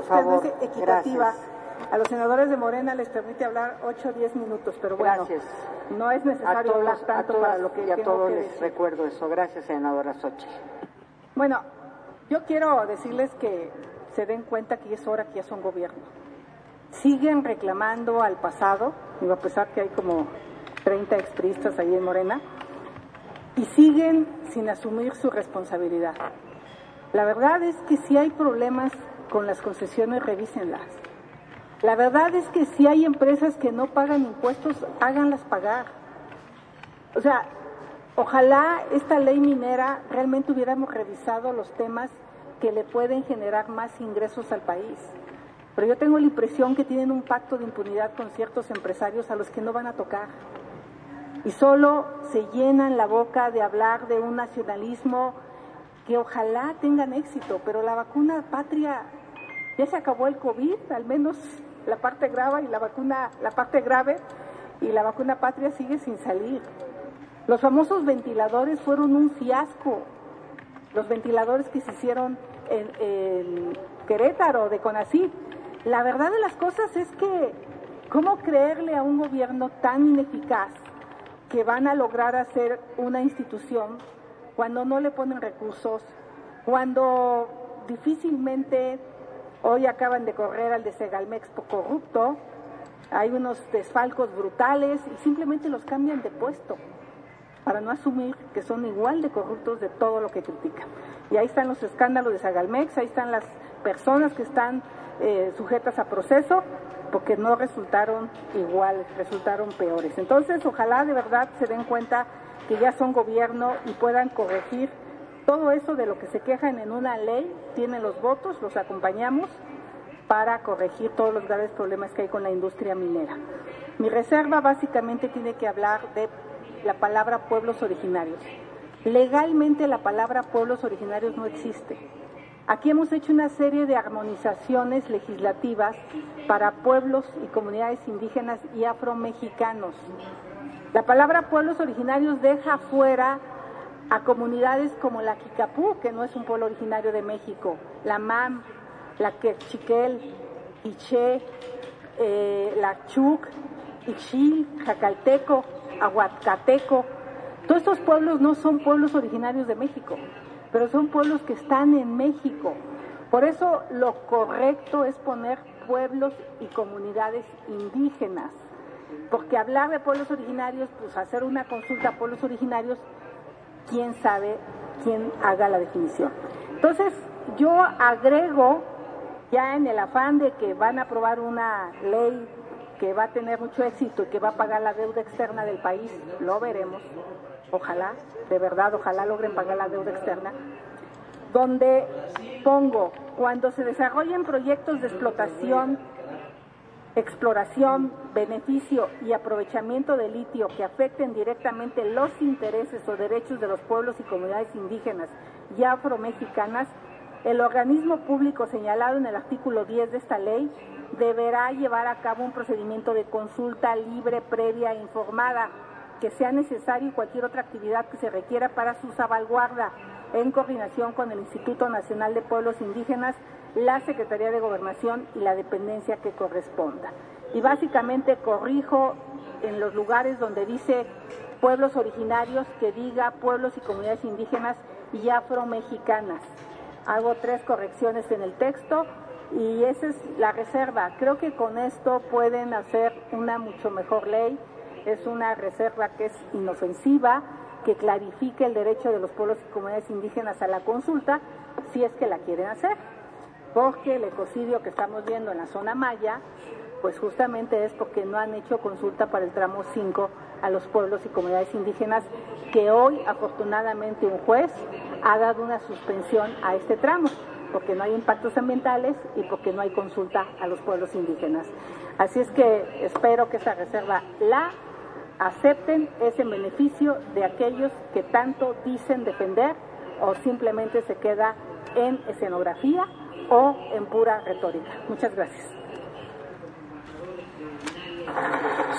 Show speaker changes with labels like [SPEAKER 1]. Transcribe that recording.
[SPEAKER 1] favor.
[SPEAKER 2] no es equitativa.
[SPEAKER 1] Gracias.
[SPEAKER 2] A los senadores de Morena les permite hablar 8 o 10 minutos, pero bueno,
[SPEAKER 1] Gracias.
[SPEAKER 2] no es necesario hablar tanto para lo que
[SPEAKER 1] y a
[SPEAKER 2] tengo
[SPEAKER 1] todos
[SPEAKER 2] que
[SPEAKER 1] les
[SPEAKER 2] decir.
[SPEAKER 1] recuerdo eso. Gracias, senadora Xochitl.
[SPEAKER 2] Bueno, yo quiero decirles que se den cuenta que es hora que ya son gobierno. Siguen reclamando al pasado, digo, a pesar que hay como 30 expriistas ahí en Morena, y siguen sin asumir su responsabilidad. La verdad es que si hay problemas con las concesiones, revísenlas. La verdad es que si hay empresas que no pagan impuestos, háganlas pagar. O sea, ojalá esta ley minera realmente hubiéramos revisado los temas que le pueden generar más ingresos al país. Pero yo tengo la impresión que tienen un pacto de impunidad con ciertos empresarios a los que no van a tocar. Y solo se llenan la boca de hablar de un nacionalismo que ojalá tengan éxito, pero la vacuna patria, ya se acabó el COVID, al menos la parte grave y la parte grave, y la vacuna patria sigue sin salir. Los famosos ventiladores fueron un fiasco. Los ventiladores que se hicieron en Querétaro, de CONACYT. La verdad de las cosas es que, ¿cómo creerle a un gobierno tan ineficaz que van a lograr hacer una institución cuando no le ponen recursos, cuando difícilmente, hoy acaban de correr al de Segalmex por corrupto, hay unos desfalcos brutales y simplemente los cambian de puesto para no asumir que son igual de corruptos de todo lo que critican? Y ahí están los escándalos de Segalmex, ahí están las personas que están sujetas a proceso porque no resultaron iguales, resultaron peores. Entonces, ojalá de verdad se den cuenta que ya son gobierno y puedan corregir todo eso de lo que se quejan en una ley. Tienen los votos, los acompañamos para corregir todos los graves problemas que hay con la industria minera. Mi reserva básicamente tiene que hablar de la palabra pueblos originarios. Legalmente la palabra pueblos originarios no existe. Aquí hemos hecho una serie de armonizaciones legislativas para pueblos y comunidades indígenas y afromexicanos. La palabra pueblos originarios deja fuera a comunidades como la Kikapú, que no es un pueblo originario de México, la Mam, la Quechiquel, Iché, la Chuc, Ixil, Jacalteco, Aguatcateco. Todos estos pueblos no son pueblos originarios de México, pero son pueblos que están en México. Por eso lo correcto es poner pueblos y comunidades indígenas, porque hablar de pueblos originarios, pues hacer una consulta a pueblos originarios, quién sabe quién haga la definición. Entonces, yo agrego, ya en el afán de que van a aprobar una ley que va a tener mucho éxito y que va a pagar la deuda externa del país, lo veremos, ojalá, de verdad, ojalá logren pagar la deuda externa, donde pongo, cuando se desarrollen proyectos de exploración, beneficio y aprovechamiento de litio que afecten directamente los intereses o derechos de los pueblos y comunidades indígenas y afromexicanas, el organismo público señalado en el artículo 10 de esta ley deberá llevar a cabo un procedimiento de consulta libre, previa e informada, que sea necesario y cualquier otra actividad que se requiera para su salvaguarda, en coordinación con el Instituto Nacional de Pueblos Indígenas, la Secretaría de Gobernación y la dependencia que corresponda. Y básicamente corrijo en los lugares donde dice pueblos originarios, que diga pueblos y comunidades indígenas y afromexicanas. Hago 3 correcciones en el texto y esa es la reserva. Creo que con esto pueden hacer una mucho mejor ley. Es una reserva que es inofensiva, que clarifique el derecho de los pueblos y comunidades indígenas a la consulta, si es que la quieren hacer. Porque el ecocidio que estamos viendo en la zona maya, pues justamente es porque no han hecho consulta para el tramo 5 a los pueblos y comunidades indígenas, que hoy afortunadamente un juez ha dado una suspensión a este tramo, porque no hay impactos ambientales y porque no hay consulta a los pueblos indígenas. Así es que espero que esa reserva la acepten, es en beneficio de aquellos que tanto dicen defender o simplemente se queda en escenografía o en pura retórica. Muchas gracias.